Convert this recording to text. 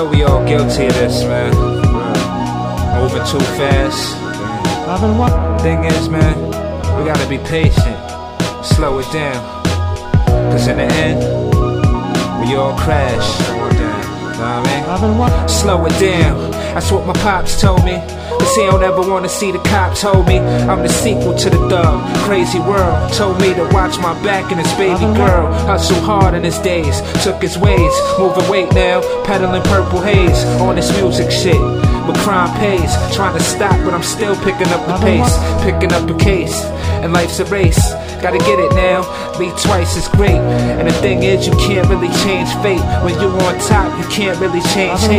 know we all guilty of this, man. Moving too fast. Thing is, man, we gotta be patient. Slow it down. Cause in the end, we all crash. Know what I mean? Slow it down. That's what my pops told me. Cause he don't ever wanna see the cops hold me. I'm the sequel to the Thug. Crazy World told me to watch my back and his baby girl. Hustle hard in his days, took his ways. Moving weight now, peddling purple haze. On this music shit, but crime pays. Trying to stop, but I'm still picking up the pace. Picking up a case, and life's a race. Gotta get it now, be twice as great. And the thing is, you can't really change fate. When you're on top, you can't really change hate.